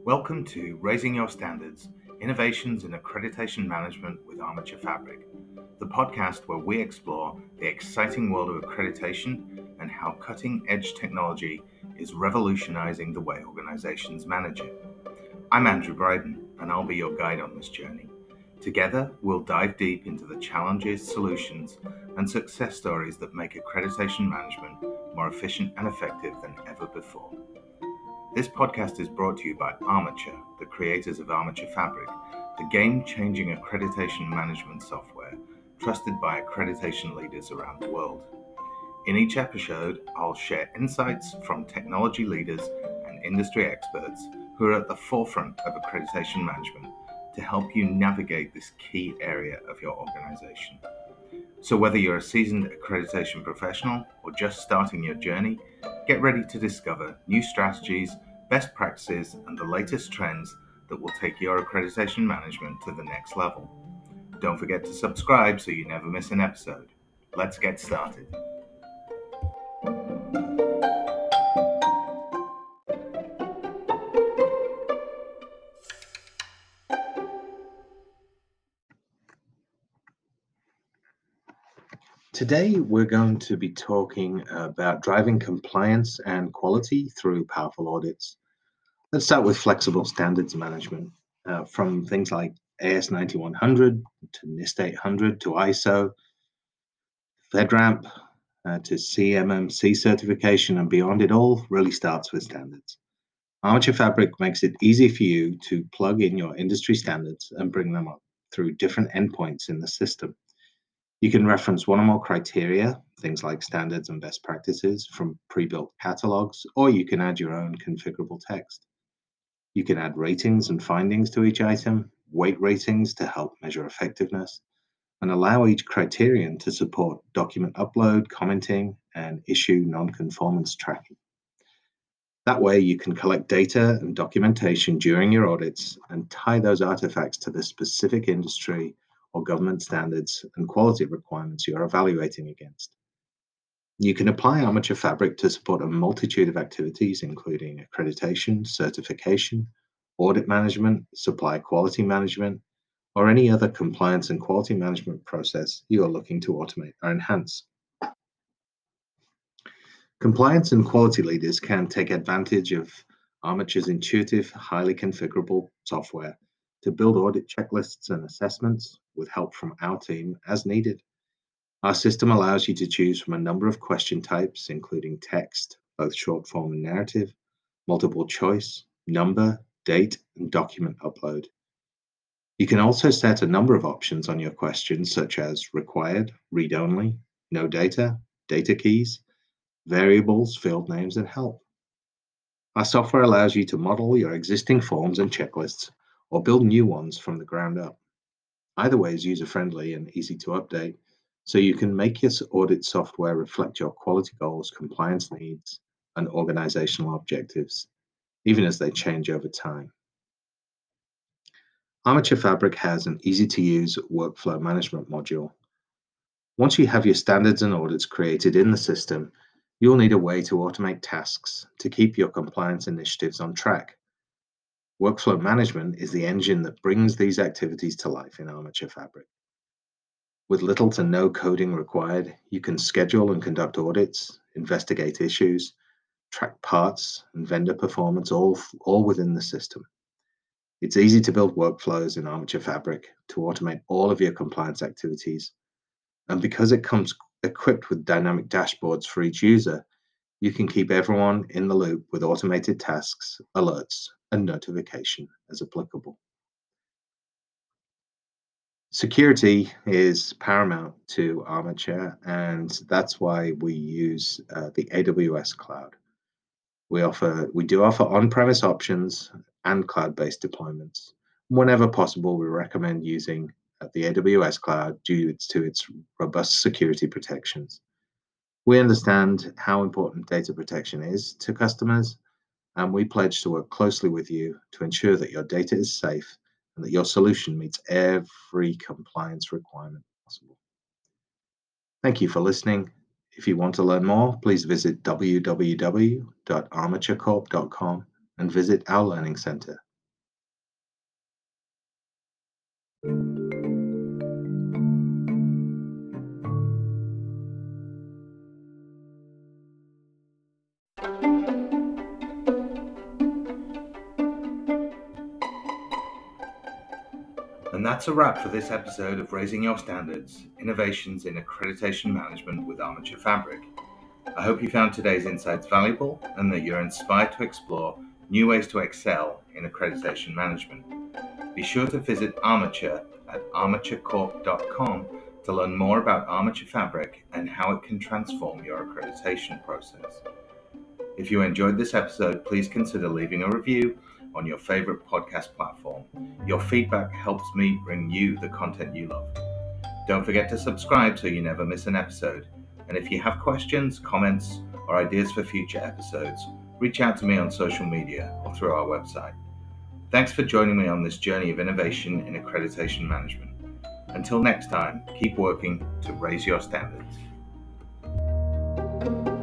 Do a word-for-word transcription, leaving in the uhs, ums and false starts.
Welcome to Raising Your Standards, Innovations in Accreditation Management with Armature Fabric, the podcast where we explore the exciting world of accreditation and how cutting-edge technology is revolutionizing the way organizations manage it. I'm Andrew Bryden, and I'll be your guide on this journey. Together, we'll dive deep into the challenges, solutions, and success stories that make accreditation management more efficient and effective than ever before. This podcast is brought to you by Armature, the creators of Armature Fabric, the game-changing accreditation management software trusted by accreditation leaders around the world. In each episode, I'll share insights from technology leaders and industry experts who are at the forefront of accreditation management to help you navigate this key area of your organization. So whether you're a seasoned accreditation professional or just starting your journey, get ready to discover new strategies, best practices, and the latest trends that will take your accreditation management to the next level. Don't forget to subscribe so you never miss an episode. Let's get started. Today, we're going to be talking about driving compliance and quality through powerful audits. Let's start with flexible standards management, uh, from things like A S ninety-one hundred to NIST eight hundred to I S O, FedRAMP uh, to C M M C certification and beyond. It all really starts with standards. Armature Fabric makes it easy for you to plug in your industry standards and bring them up through different endpoints in the system. You can reference one or more criteria, things like standards and best practices, from pre-built catalogs, or you can add your own configurable text. You can add ratings and findings to each item, weight ratings to help measure effectiveness, and allow each criterion to support document upload, commenting, and issue non-conformance tracking. That way, you can collect data and documentation during your audits and tie those artifacts to the specific industry or government standards and quality requirements you're evaluating against. You can apply Armature Fabric to support a multitude of activities, including accreditation, certification, audit management, supply quality management, or any other compliance and quality management process you are looking to automate or enhance. Compliance and quality leaders can take advantage of Armature's intuitive, highly configurable software to build audit checklists and assessments with help from our team as needed. Our system allows you to choose from a number of question types, including text, both short form and narrative, multiple choice, number, date, and document upload. You can also set a number of options on your questions, such as required, read-only, no data, data keys, variables, field names, and help. Our software allows you to model your existing forms and checklists or build new ones from the ground up. Either way is user-friendly and easy to update, so you can make your audit software reflect your quality goals, compliance needs, and organizational objectives, even as they change over time. Armature Fabric has an easy-to-use workflow management module. Once you have your standards and audits created in the system, you'll need a way to automate tasks to keep your compliance initiatives on track. Workflow management is the engine that brings these activities to life in Armature Fabric. With little to no coding required, you can schedule and conduct audits, investigate issues, track parts and vendor performance, all, all within the system. It's easy to build workflows in Armature Fabric to automate all of your compliance activities. And because it comes equipped with dynamic dashboards for each user, you can keep everyone in the loop with automated tasks, alerts, and notification as applicable. Security is paramount to Armature, and that's why we use uh, the A W S cloud. We offer, we do offer on-premise options and cloud-based deployments. Whenever possible, we recommend using uh, the A W S cloud due to its robust security protections. We understand how important data protection is to customers, and we pledge to work closely with you to ensure that your data is safe and that your solution meets every compliance requirement possible. Thank you for listening. If you want to learn more, please visit w w w dot armature corp dot com and visit our Learning Center. And that's a wrap for this episode of Raising Your Standards, Innovations in Accreditation Management with Armature Fabric. I hope you found today's insights valuable and that you're inspired to explore new ways to excel in accreditation management. Be sure to visit Armature at armature corp dot com to learn more about Armature Fabric and how it can transform your accreditation process. If you enjoyed this episode, please consider leaving a review on your favorite podcast platform. Your feedback helps me bring you the content you love. Don't forget to subscribe so you never miss an episode. And if you have questions, comments, or ideas for future episodes, reach out to me on social media or through our website. Thanks for joining me on this journey of innovation in accreditation management. Until next time, keep working to raise your standards.